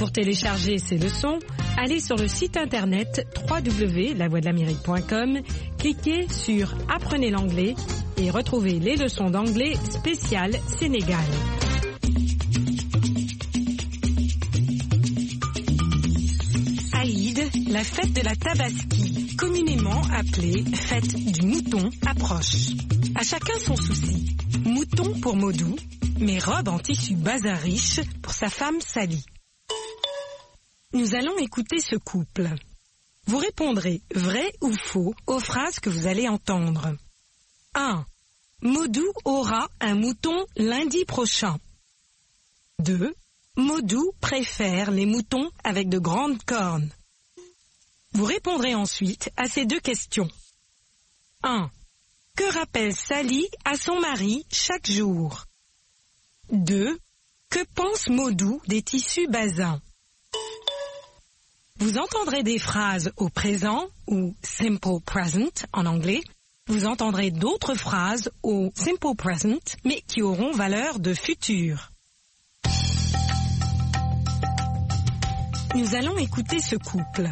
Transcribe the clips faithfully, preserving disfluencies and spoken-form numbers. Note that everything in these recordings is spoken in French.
Pour télécharger ces leçons, allez sur le site internet w w w point la voix de l'amérique point com, cliquez sur Apprenez l'anglais et retrouvez les leçons d'anglais spéciales Sénégal. Aïd, la fête de la Tabaski, communément appelée fête du mouton, approche. À chacun son souci. Mouton pour Modou, mais robe en tissu bazin riche pour sa femme Sally. Nous allons écouter ce couple. Vous répondrez vrai ou faux aux phrases que vous allez entendre. un. Modou aura un mouton lundi prochain. deux. Modou préfère les moutons avec de grandes cornes. Vous répondrez ensuite à ces deux questions. un. Que rappelle Sally à son mari chaque jour? deux. Que pense Modou des tissus bazins? Vous entendrez des phrases au présent ou simple present en anglais. Vous entendrez d'autres phrases au simple present mais qui auront valeur de futur. Nous allons écouter ce couple.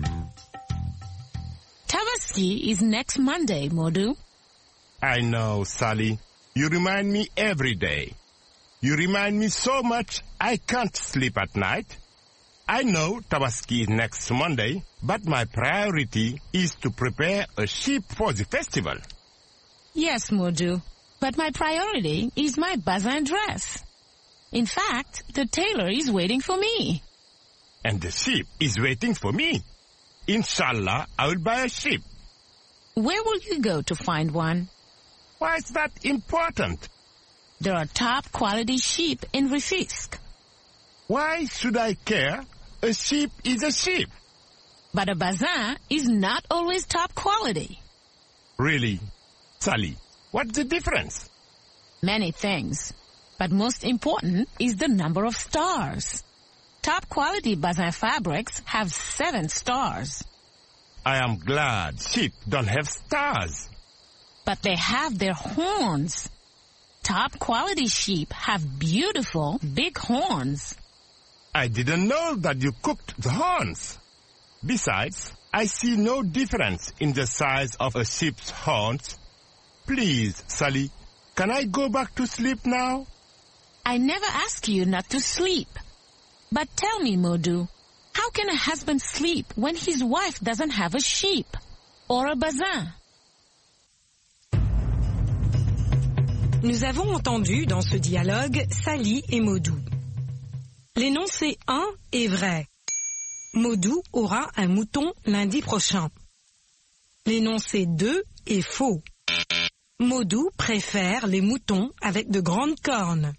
Tabaski is next Monday, Modou. I know, Sally. You remind me every day. You remind me so much I can't sleep at night. I know Tabaski is next Monday, but my priority is to prepare a sheep for the festival. Yes, Modou, but my priority is my bazin dress. In fact, the tailor is waiting for me. And the sheep is waiting for me. Inshallah, I will buy a sheep. Where will you go to find one? Why is that important? There are top quality sheep in Rufisque. Why should I care? A sheep is a sheep. But a bazin is not always top quality. Really? Sally, what's the difference? Many things. But most important is the number of stars. Top quality bazin fabrics have seven stars. I am glad sheep don't have stars. But they have their horns. Top quality sheep have beautiful big horns. I didn't know that you cooked the horns. Besides, I see no difference in the size of a sheep's horns. Please, Sally, can I go back to sleep now? I never ask you not to sleep. But tell me, Modou, how can a husband sleep when his wife doesn't have a sheep or a bazin? Nous avons entendu dans ce dialogue Sally et Modou. L'énoncé un est vrai. Modou aura un mouton lundi prochain. L'énoncé deux est faux. Modou préfère les moutons avec de grandes cornes.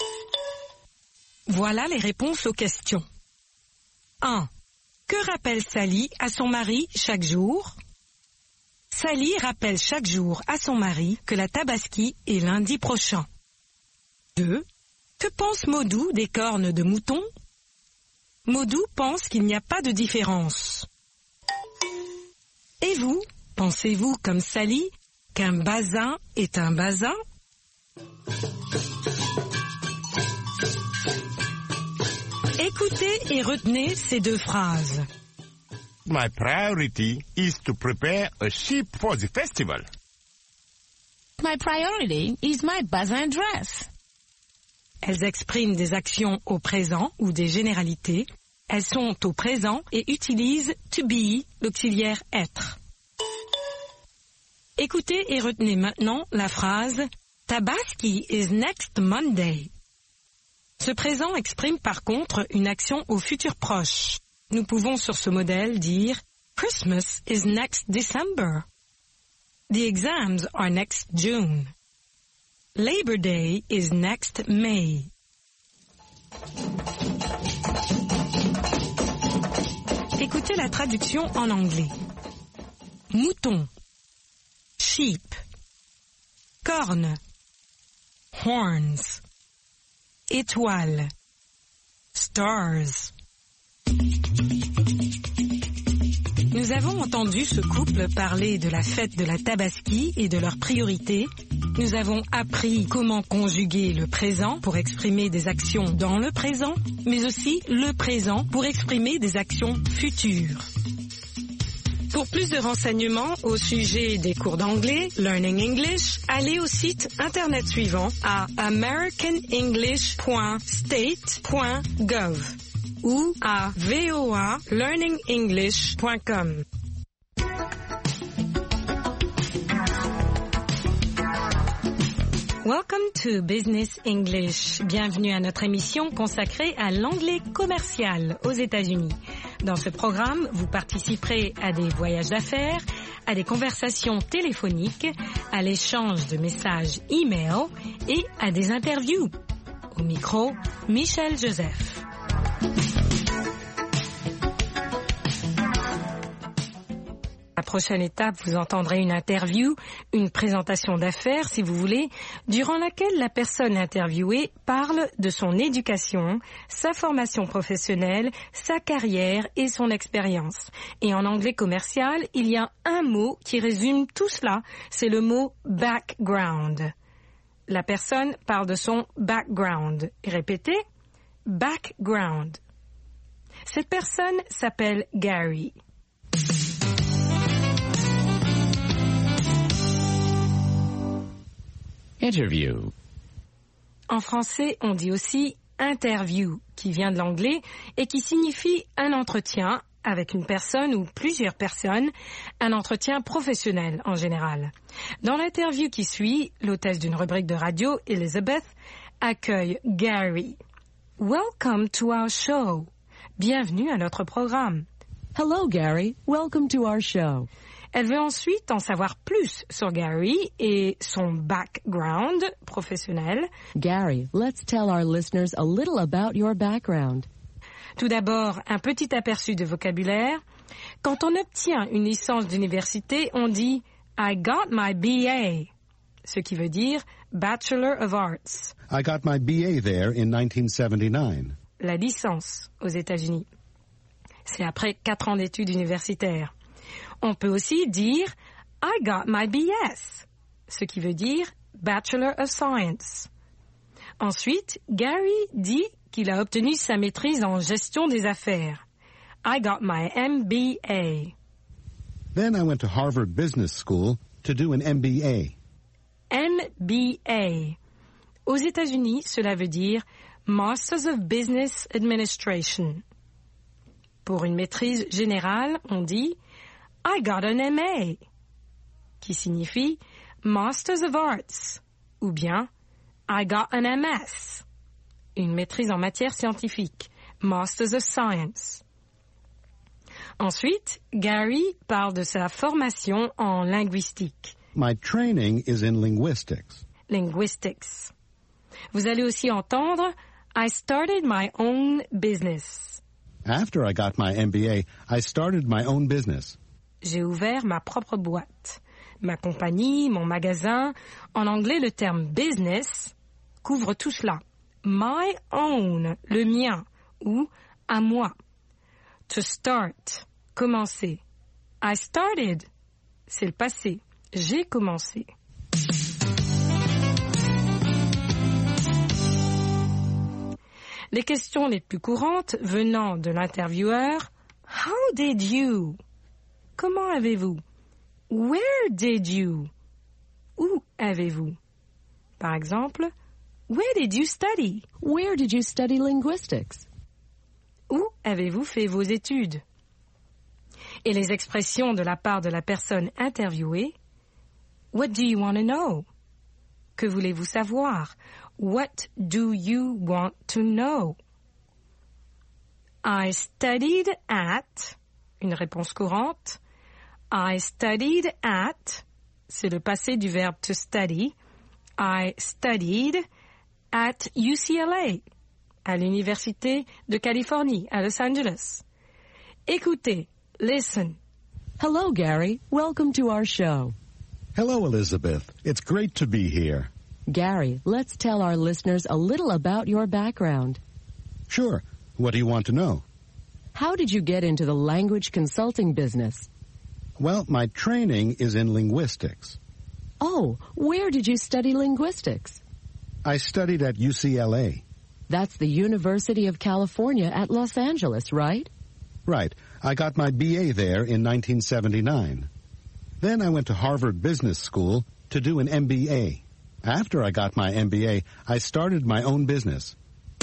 Voilà les réponses aux questions. un. Que rappelle Sally à son mari chaque jour? Sally rappelle chaque jour à son mari que la Tabaski est lundi prochain. deux. Que pense Modou des cornes de mouton? Modou pense qu'il n'y a pas de différence. Et vous, pensez-vous comme Sally qu'un bazin est un bazin? Écoutez et retenez ces deux phrases. My priority is to prepare a sheep for the festival. My priority is my bazin dress. Elles expriment des actions au présent ou des généralités. Elles sont au présent et utilisent to be, l'auxiliaire être. Écoutez et retenez maintenant la phrase Tabaski is next Monday. Ce présent exprime par contre une action au futur proche. Nous pouvons sur ce modèle dire Christmas is next December. The exams are next June. Labor Day is next May. Écoutez la traduction en anglais. Mouton, sheep, corne, horns, étoile, stars. Nous avons entendu ce couple parler de la fête de la Tabaski et de leurs priorités, Nous avons appris comment conjuguer le présent pour exprimer des actions dans le présent, mais aussi le présent pour exprimer des actions futures. Pour plus de renseignements au sujet des cours d'anglais, Learning English, allez au site internet suivant à american english point state point gov ou à v o a learning english point com. Welcome to Business English. Bienvenue à notre émission consacrée à l'anglais commercial aux États-Unis. Dans ce programme, vous participerez à des voyages d'affaires, à des conversations téléphoniques, à l'échange de messages e-mail et à des interviews. Au micro, Michel Joseph. La prochaine étape, vous entendrez une interview, une présentation d'affaires, si vous voulez, durant laquelle la personne interviewée parle de son éducation, sa formation professionnelle, sa carrière et son expérience. Et en anglais commercial, il y a un mot qui résume tout cela, c'est le mot background. La personne parle de son background. Répétez, background. Cette personne s'appelle Gary. Interview. En français, on dit aussi interview, qui vient de l'anglais et qui signifie un entretien avec une personne ou plusieurs personnes, un entretien professionnel en général. Dans l'interview qui suit, l'hôtesse d'une rubrique de radio, Elizabeth, accueille Gary. Welcome to our show. Bienvenue à notre programme. Hello, Gary. Welcome to our show. Elle veut ensuite en savoir plus sur Gary et son background professionnel. Gary, let's tell our listeners a little about your background. Tout d'abord, un petit aperçu de vocabulaire. Quand on obtient une licence d'université, on dit « I got my B A », ce qui veut dire « Bachelor of Arts ». I got my B A there in nineteen seventy-nine. La licence aux États-Unis. C'est après quatre ans d'études universitaires. On peut aussi dire « I got my B S », ce qui veut dire « Bachelor of Science ». Ensuite, Gary dit qu'il a obtenu sa maîtrise en gestion des affaires. « I got my M B A ». Then I went to Harvard Business School to do an M B A. M B A. Aux États-Unis, cela veut dire « Masters of Business Administration ». Pour une maîtrise générale, on dit « I got an M A, qui signifie Masters of Arts, ou bien I got an M S, une maîtrise en matière scientifique, Masters of Science. Ensuite, Gary parle de sa formation en linguistique. My training is in linguistics. Linguistics. Vous allez aussi entendre I started my own business. After I got my M B A, I started my own business. J'ai ouvert ma propre boîte, ma compagnie, mon magasin. En anglais, le terme business couvre tout cela. My own, le mien, ou à moi. To start, commencer. I started, c'est le passé. J'ai commencé. Les questions les plus courantes venant de l'intervieweur, How did you? Comment avez-vous? Where did you? Où avez-vous? Par exemple, Where did you study? Where did you study linguistics? Où avez-vous fait vos études? Et les expressions de la part de la personne interviewée. What do you want to know? Que voulez-vous savoir? What do you want to know? I studied at, une réponse courante. I studied at, c'est le passé du verbe to study. I studied at U C L A, à l'Université de Californie, à Los Angeles. Écoutez, listen. Hello, Gary. Welcome to our show. Hello, Elizabeth. It's great to be here. Gary, let's tell our listeners a little about your background. Sure. What do you want to know? How did you get into the language consulting business? Well, my training is in linguistics. Oh, where did you study linguistics? I studied at U C L A. That's the University of California at Los Angeles, right? Right. I got my B A there in nineteen seventy-nine. Then I went to Harvard Business School to do an M B A. After I got my M B A, I started my own business.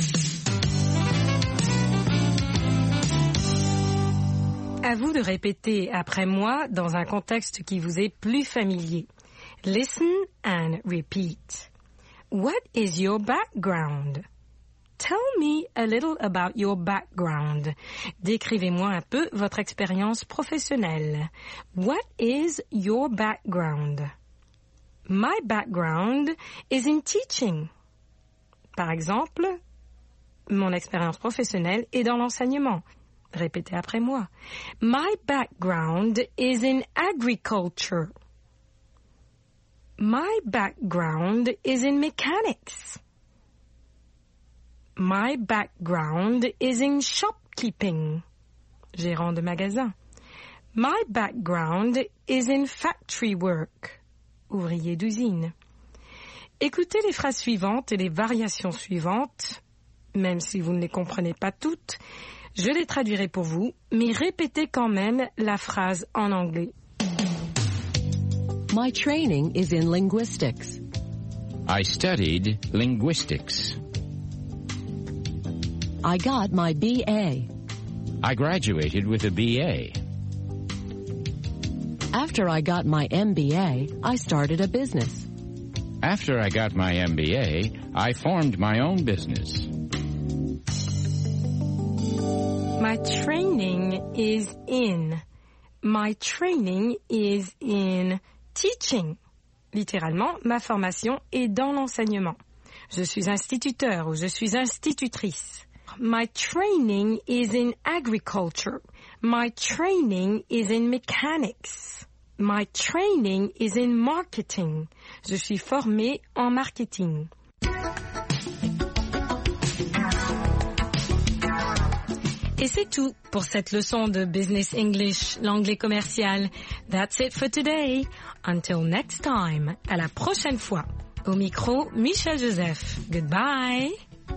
À vous de répéter après moi dans un contexte qui vous est plus familier. Listen and repeat. What is your background? Tell me a little about your background. Décrivez-moi un peu votre expérience professionnelle. What is your background? My background is in teaching. Par exemple, mon expérience professionnelle est dans l'enseignement. Répétez après moi. My background is in agriculture. My background is in mechanics. My background is in shopkeeping. Gérant de magasin. My background is in factory work. Ouvrier d'usine. Écoutez les phrases suivantes et les variations suivantes, même si vous ne les comprenez pas toutes. Je les traduirai pour vous, mais répétez quand même la phrase en anglais. My training is in linguistics. I studied linguistics. I got my B A. I graduated with a B A. After I got my M B A, I started a business. After I got my M B A, I formed my own business. My training is in. My training is in teaching. Littéralement, ma formation est dans l'enseignement. Je suis instituteur ou je suis institutrice. My training is in agriculture. My training is in mechanics. My training is in marketing. Je suis formée en marketing. Et c'est tout pour cette leçon de Business English, l'anglais commercial. That's it for today. Until next time. À la prochaine fois. Au micro, Michel Joseph. Goodbye.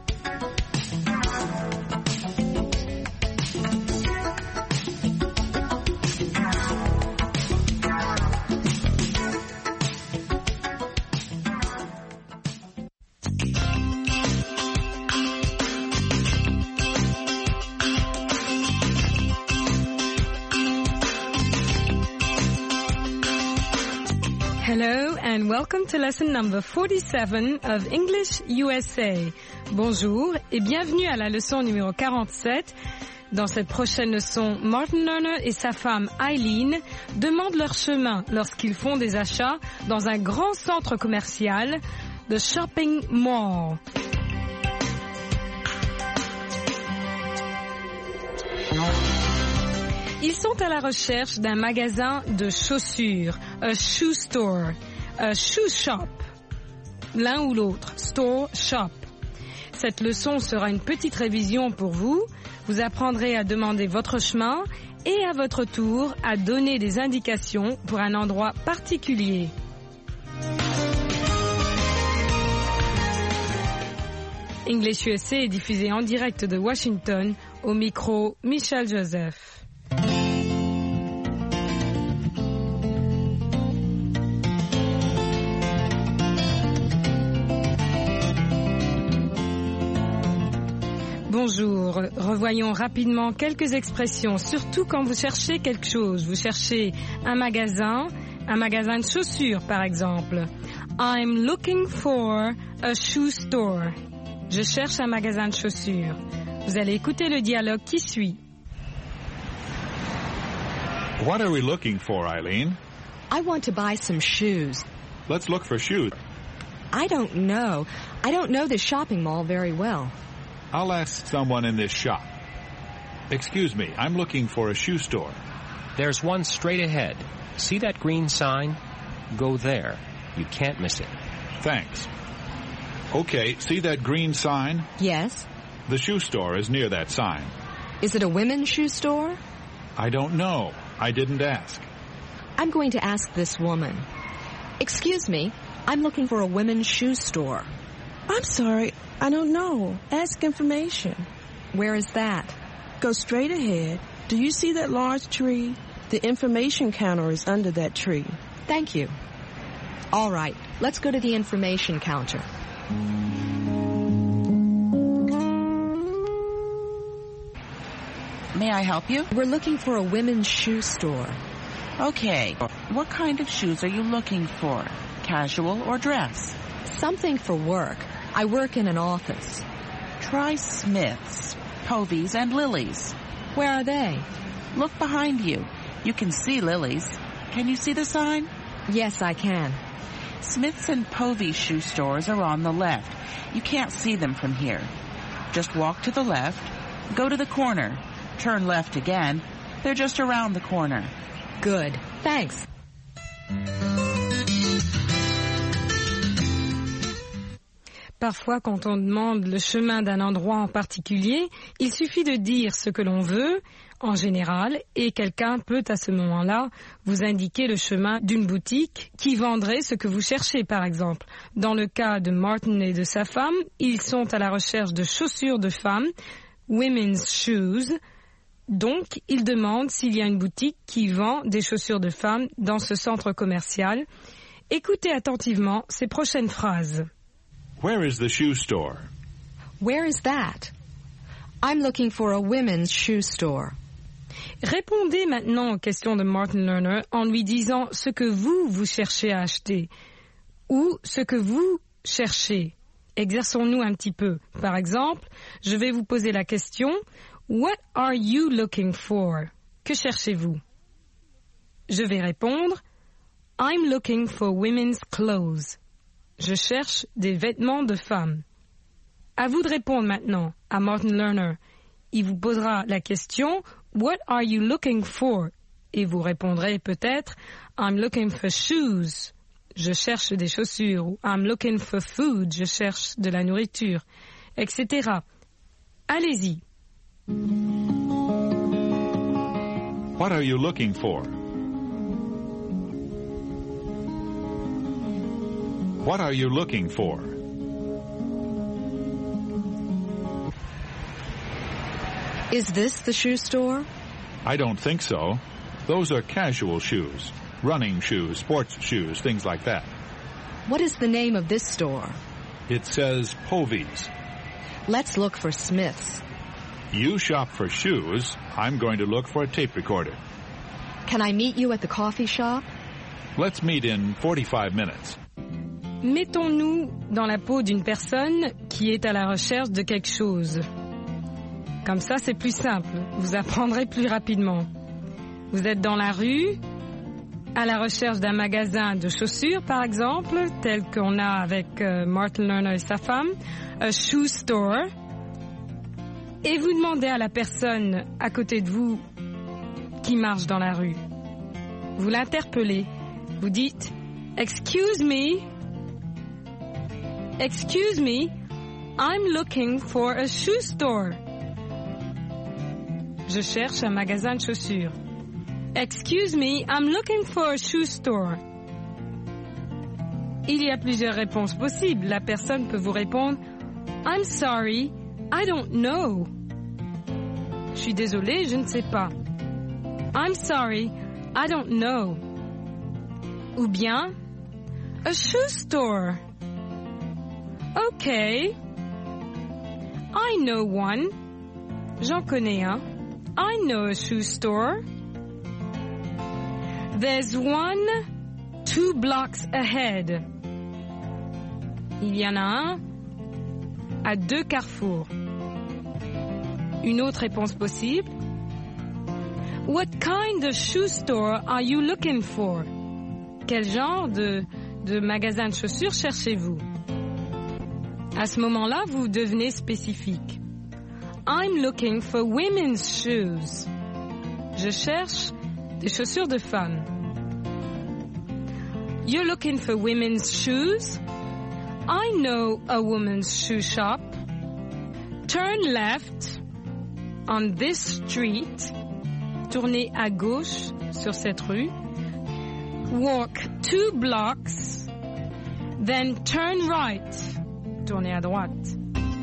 Hello and welcome to lesson number forty-seven of English U S A. Bonjour et bienvenue à la leçon numéro quarante-sept. Dans cette prochaine leçon, Martin Lerner et sa femme Eileen demandent leur chemin lorsqu'ils font des achats dans un grand centre commercial, the shopping mall. Ils sont à la recherche d'un magasin de chaussures, a shoe store, a shoe shop, l'un ou l'autre, store, shop. Cette leçon sera une petite révision pour vous. Vous apprendrez à demander votre chemin et à votre tour à donner des indications pour un endroit particulier. English U S A est diffusé en direct de Washington, au micro Michel Joseph. Bonjour, revoyons rapidement quelques expressions, surtout quand vous cherchez quelque chose. Vous cherchez un magasin, un magasin de chaussures par exemple. I'm looking for a shoe store. Je cherche un magasin de chaussures. Vous allez écouter le dialogue qui suit. What are we looking for, Eileen? I want to buy some shoes. Let's look for shoes. I don't know. I don't know the shopping mall very well. I'll ask someone in this shop. Excuse me, I'm looking for a shoe store. There's one straight ahead. See that green sign? Go there. You can't miss it. Thanks. Okay, see that green sign? Yes. The shoe store is near that sign. Is it a women's shoe store? I don't know. I didn't ask. I'm going to ask this woman. Excuse me, I'm looking for a women's shoe store. I'm sorry, I don't know. Ask information. Where is that? Go straight ahead. Do you see that large tree? The information counter is under that tree. Thank you. All right, let's go to the information counter. May I help you? We're looking for a women's shoe store. Okay. What kind of shoes are you looking for? Casual or dress? Something for work. I work in an office. Try Smith's, Povey's, and Lily's. Where are they? Look behind you. You can see Lily's. Can you see the sign? Yes, I can. Smith's and Povey's shoe stores are on the left. You can't see them from here. Just walk to the left, go to the corner, turn left again. They're just around the corner. Good. Thanks. Parfois, quand on demande le chemin d'un endroit en particulier, il suffit de dire ce que l'on veut, en général, et quelqu'un peut à ce moment-là vous indiquer le chemin d'une boutique qui vendrait ce que vous cherchez, par exemple. Dans le cas de Martin et de sa femme, ils sont à la recherche de chaussures de femmes, women's shoes. Donc, ils demandent s'il y a une boutique qui vend des chaussures de femmes dans ce centre commercial. Écoutez attentivement ces prochaines phrases. Where is the shoe store? Where is that? I'm looking for a women's shoe store. Répondez maintenant aux questions de Martin Lerner en lui disant ce que vous, vous cherchez à acheter ou ce que vous cherchez. Exerçons-nous un petit peu. Par exemple, je vais vous poser la question « What are you looking for ?» Que cherchez-vous? Je vais répondre « I'm looking for women's clothes » Je cherche des vêtements de femmes. À vous de répondre maintenant à Martin Lerner. Il vous posera la question « What are you looking for ?» Et vous répondrez peut-être « I'm looking for shoes » Je cherche des chaussures. Ou « I'm looking for food » Je cherche de la nourriture, et cetera. Allez-y. What are you looking for? What are you looking for? Is this the shoe store? I don't think so. Those are casual shoes. Running shoes, sports shoes, things like that. What is the name of this store? It says Povey's. Let's look for Smith's. You shop for shoes. I'm going to look for a tape recorder. Can I meet you at the coffee shop? Let's meet in forty-five minutes. Mettons-nous dans la peau d'une personne qui est à la recherche de quelque chose. Comme ça, c'est plus simple. Vous apprendrez plus rapidement. Vous êtes dans la rue, à la recherche d'un magasin de chaussures, par exemple, tel qu'on a avec euh, Martin Lerner et sa femme, a shoe store, et vous demandez à la personne à côté de vous qui marche dans la rue. Vous l'interpellez. Vous dites « Excuse me ». Excuse me, I'm looking for a shoe store. Je cherche un magasin de chaussures. Excuse me, I'm looking for a shoe store. Il y a plusieurs réponses possibles. La personne peut vous répondre I'm sorry, I don't know. Je suis désolé, je ne sais pas. I'm sorry, I don't know. Ou bien a shoe store. Okay. I know one. J'en connais un. I know a shoe store. There's one two blocks ahead. Il y en a un à deux carrefours. Une autre réponse possible. What kind of shoe store are you looking for? Quel genre de, de magasin de chaussures cherchez-vous? À ce moment-là, vous devenez spécifique. I'm looking for women's shoes. Je cherche des chaussures de femmes. You're looking for women's shoes? I know a woman's shoe shop. Turn left on this street. Tournez à gauche sur cette rue. walk two blocks, then turn right. Tournez à droite.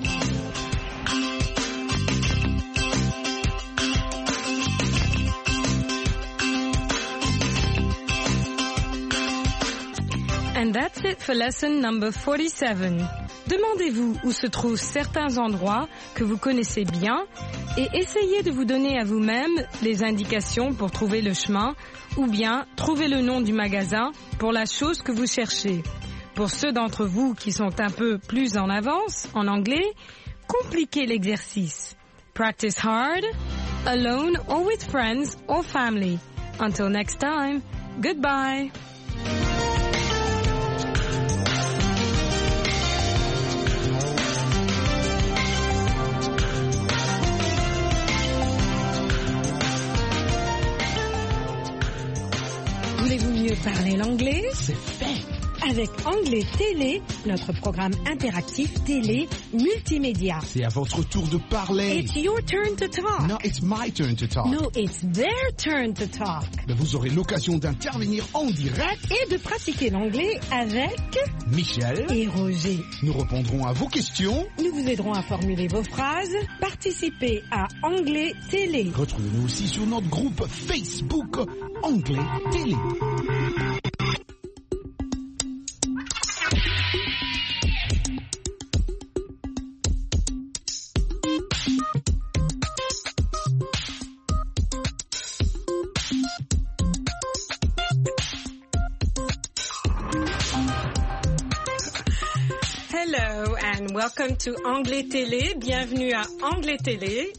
And that's it for lesson number forty-seven. Demandez-vous où se trouvent certains endroits que vous connaissez bien et essayez de vous donner à vous-même les indications pour trouver le chemin ou bien trouver le nom du magasin pour la chose que vous cherchez. Pour ceux d'entre vous qui sont un peu plus en avance en anglais, compliquez l'exercice. Practice hard, alone or with friends or family. Until next time, goodbye. Voulez-vous mieux parler l'anglais? C'est fait! Avec Anglais Télé, notre programme interactif télé multimédia. C'est à votre tour de parler. It's your turn to talk. No, it's my turn to talk. No, it's their turn to talk. Mais vous aurez l'occasion d'intervenir en direct et de pratiquer l'anglais avec Michel et Roger. Nous répondrons à vos questions. Nous vous aiderons à formuler vos phrases. Participez à Anglais Télé. Retrouvez-nous aussi sur notre groupe Facebook Anglais Télé. Hello and welcome to Anglais Télé. Bienvenue à Anglais Télé.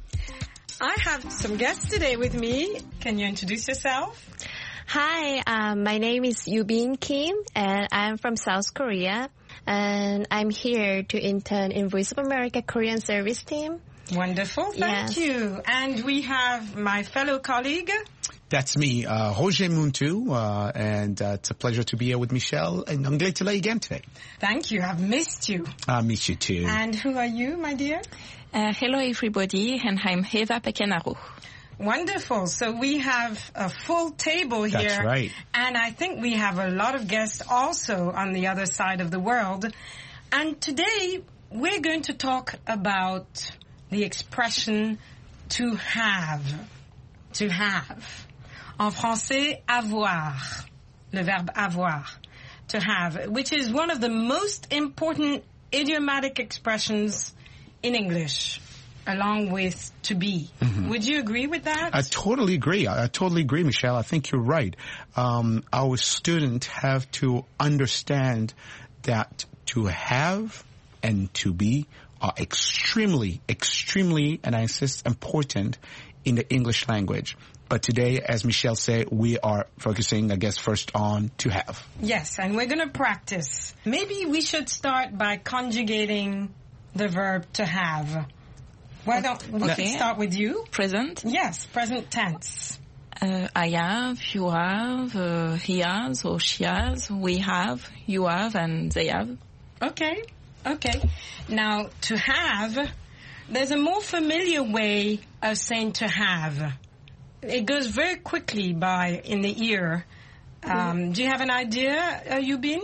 I have some guests today with me. Can you introduce yourself? Hi, um, my name is Yubin Kim and I'm from South Korea and I'm here to intern in Voice of America Korean service team. Wonderful, thank yes. you. And we have my fellow colleague. That's me, uh, Roger Muntu, uh, and uh, it's a pleasure to be here with Michelle and Anglais Télé again today. Thank you, I've missed you. I miss you too. And who are you, my dear? Uh, hello everybody, and I'm Eva Pequenaru. Wonderful. So we have a full table here. That's right. And I think we have a lot of guests also on the other side of the world. And today we're going to talk about the expression to have. To have. En français, avoir. Le verbe avoir. To have. Which is one of the most important idiomatic expressions in English, along with to be. Mm-hmm. Would you agree with that? I totally agree. I, I totally agree, Michelle. I think you're right. Um, our students have to understand that to have and to be are extremely, extremely, and I insist, important in the English language. But today, as Michelle said, we are focusing, I guess, first on to have. Yes, and we're going to practice. Maybe we should start by conjugating the verb to have. Why don't we okay. start with you? Present? Yes, present tense. Uh, I have, you have, uh, he has or she has, we have, you have, and they have. Okay, okay. Now, to have, there's a more familiar way of saying to have. It goes very quickly by in the ear. Um, mm. Do you have an idea, uh, Yubin?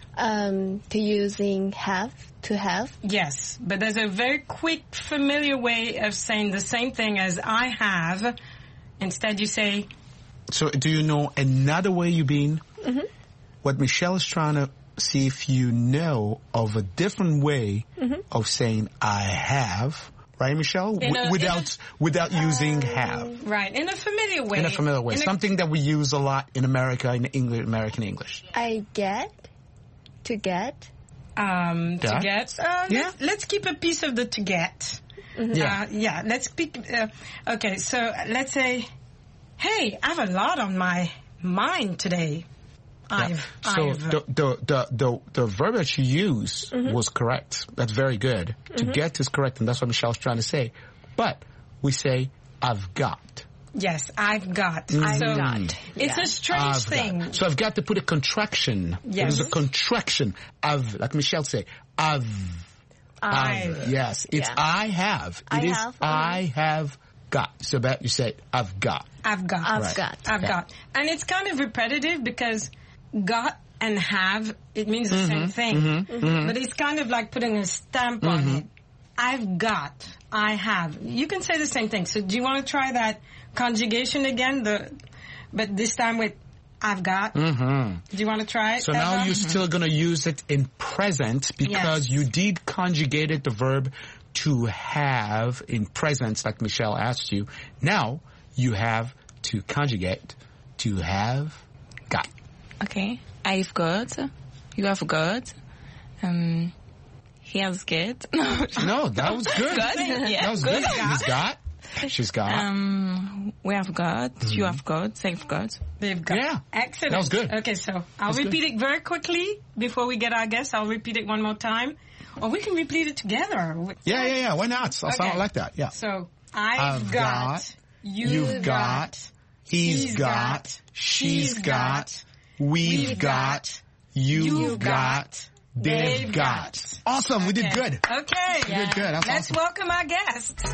Um, to using have, to have? Yes, but there's a very quick, familiar way of saying the same thing as I have. Instead, you say... So, do you know another way, Yubin? Mm-hmm. What Michelle is trying to see if you know of a different way mm-hmm. of saying I have... Right, Michelle? In a, without a, without uh, using have. Right, in a familiar way. In a familiar way. In Something a, that we use a lot in America, in English, American English. I get, to get. Um, to get. Uh, yeah. Let's, let's keep a piece of the to get. Mm-hmm. Yeah. Uh, yeah, let's speak. Uh, okay, so let's say, hey, I have a lot on my mind today. I've, yeah. So I've, the, the, the, the, the verb that you used mm-hmm. was correct. That's very good. Mm-hmm. To get is correct, and that's what Michelle's trying to say. But we say, I've got. Yes, I've got. Mm-hmm. I've so got. It's yeah. a strange I've thing. Got. So I've got to put a contraction. Yes. It is a contraction. I've, like Michelle say, I've. I've. I've. Yes. It's yeah. I have. It I is have. I have got. So that you say, I've got. I've got. I've Right. got. I've Yeah. got. And it's kind of repetitive because got and have, it means the Mhm, same thing. mhm, mhm. But it's kind of like putting a stamp on Mhm. it. I've got. I have. You can say the same thing. So do you want to try that conjugation again? The, but this time with I've got. Mm-hmm. Do you want to try it? So now Eva? you're still going to use it in present because Yes. you did conjugated the verb to have in present, like Michelle asked you. Now you have to conjugate to have got. Okay. I've got. You have got. Um, he has got. No, that was good. Good? Yeah, That was good. good. He's got. She's got. Um, we have got. Mm-hmm. You have got. They've got. They've got. Yeah. Excellent. That was good. Okay, so I'll That's repeat good. it very quickly before we get our guests. I'll repeat it one more time. Or we can repeat it together. Yeah, yeah, yeah. Why not? I'll sound Okay. like that. Yeah. So, I've, I've got, got, you've, You've got. He's he's got. got, She's she's got. got, We've we've got. got, You've you've got. got, They've they've got. got. Awesome. We did Okay. good. Okay. We did good. That's Let's awesome. welcome our guests.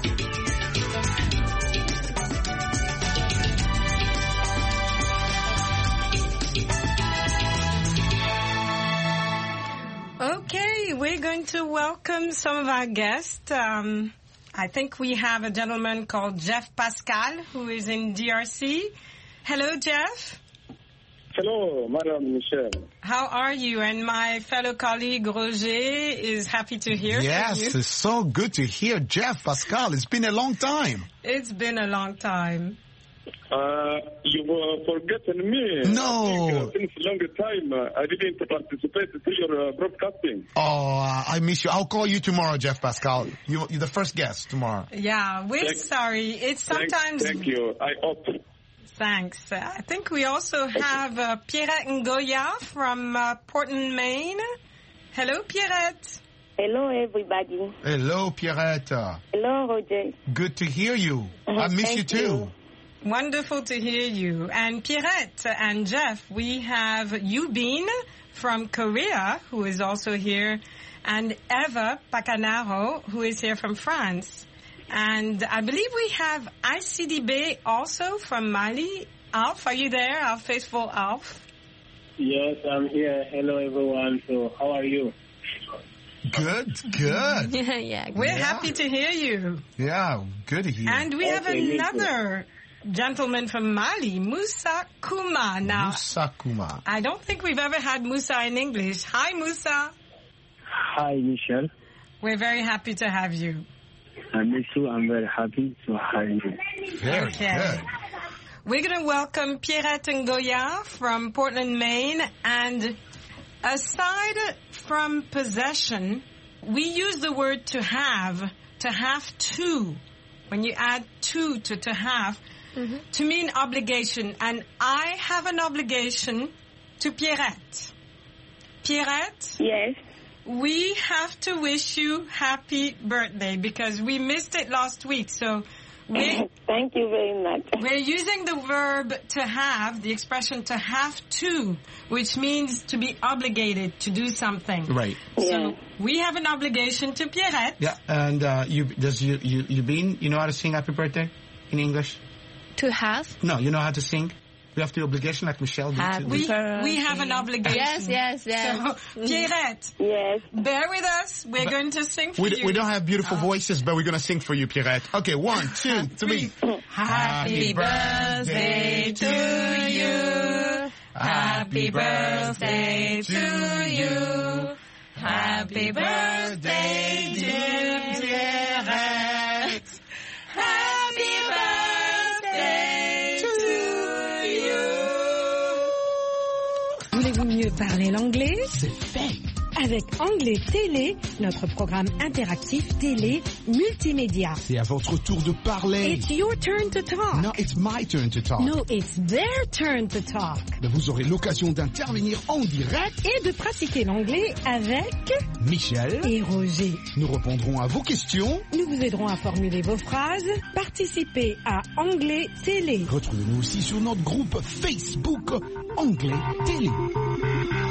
Okay, we're going to welcome some of our guests. Um, I think we have a gentleman called Jeff Pascal who is in D R C. Hello, Jeff. Hello, Madam Michelle. How are you? And my fellow colleague Roger is happy to hear Yes, from you. it's so good to hear Jeff Pascal. It's been a long time. It's been a long time. Uh, you uh, forgotten me. No. I think, uh, since a long time, uh, I didn't participate to your uh, broadcasting. Oh, uh, I miss you. I'll call you tomorrow, Jeff Pascal. You, you're the first guest tomorrow. Yeah, we're Thank- sorry. It's Thank- sometimes... Thank, you. I hope. Thanks. Uh, I think we also have uh, Pierrette Ngoya from uh, Portland, Maine. Hello, Pierrette. Hello, everybody. Hello, Pierrette. Hello, Roger. Good to hear you. I miss Thank you too. you. Wonderful to hear you. And Pierrette and Jeff, we have Yubin from Korea, who is also here, and Eva Pacanaro, who is here from France. And I believe we have I C D B also from Mali. Alf, are you there? Our faithful Alf. Yes, I'm here. Hello, everyone. So, how are you? Good, good. yeah, yeah. We're Yeah. happy to hear you. Yeah, good to hear. And we have Okay, me too. another gentleman from Mali, Musa Kuma. Now, Musa Kuma. I don't think we've ever had Musa in English. Hi, Musa. Hi, Michelle. We're very happy to have you. I miss you. I'm very happy to have you. Very Okay. good. We're going to welcome Pierrette Ngoya from Portland, Maine. And aside from possession, we use the word to have, to have to. When you add to to to have, to mean obligation. And I have an obligation to Pierrette. Pierrette? Yes. We have to wish you happy birthday because we missed it last week. So we Thank you very much. we're using the verb to have, the expression to have to, which means to be obligated to do something. Right. So we have an obligation to Pierrette. Yeah, and uh, you does you you you been you know how to sing Happy Birthday in English? To have? No, you know how to sing. You have the obligation like Michelle did. Happy too. We we have an obligation. Yes, yes, yes. So Pierrette, Yes. bear with us. We're going to sing for We, you. d- we don't have beautiful voices, but we're gonna sing for you, Pierrette. Okay, one, two, three. Happy birthday to you. Happy birthday to you. Happy birthday, dear Pierrette. Happy birthday to you. Voulez-vous mieux parler l'anglais? C'est fait. Avec Anglais Télé, notre programme interactif télé multimédia. C'est à votre tour de parler. It's your turn to talk. No, it's my turn to talk. No, it's their turn to talk. Mais vous aurez l'occasion d'intervenir en direct. Et de pratiquer l'anglais avec Michel et Roger. Nous répondrons à vos questions. Nous vous aiderons à formuler vos phrases. Participez à Anglais Télé. Retrouvez-nous aussi sur notre groupe Facebook Anglais Télé.